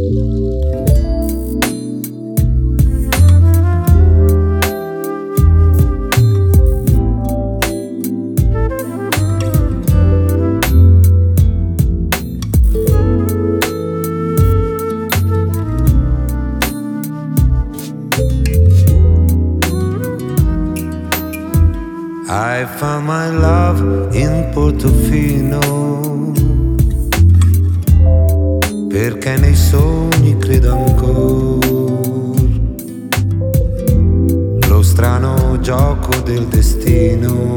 I found my love in Portofino, perché nei sogni credo ancora. Lo strano gioco del destino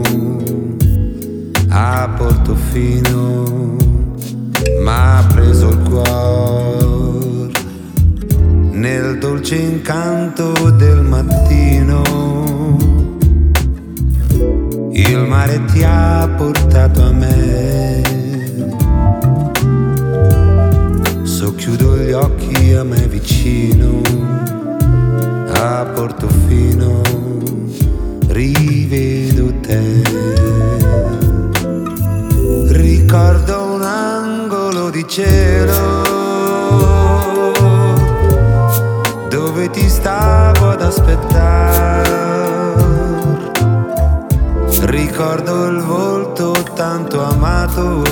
a Portofino m'ha preso il cuore nel dolce incanto del mattino. Il mare ti ha portato a me, socchiudo gli occhi a me vicino, a Portofino rivedo te. Ricordo un angolo di cielo dove ti stavo ad aspettare. Ricordo il volto tanto amato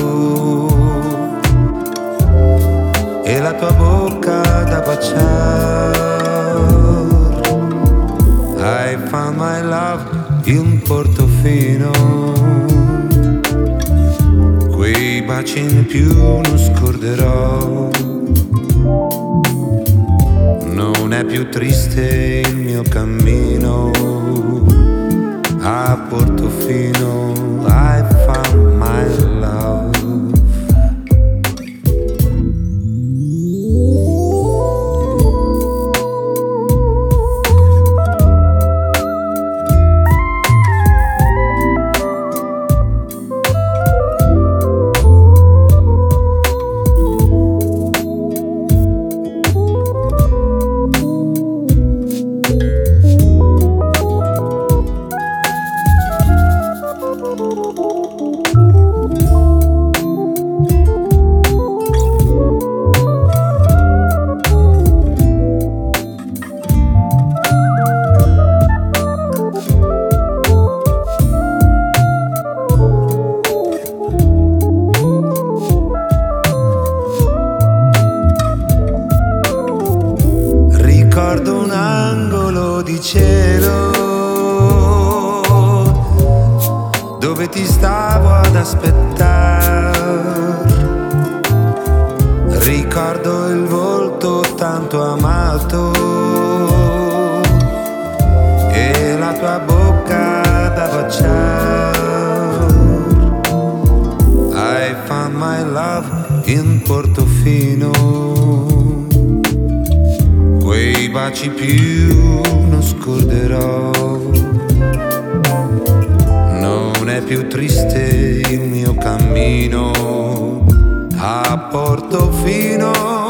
e la tua bocca da baciare. I found my love in Portofino, quei baci in più non scorderò. Non è più triste il mio cammino a Portofino. I found my love. Ricordo un angolo di cielo dove ti stavo ad aspettare. Ricordo il volto tanto amato e la tua bocca da baciare. I found my love in Portofino, quei baci più non scorderò. Non è più triste il mio cammino a Portofino.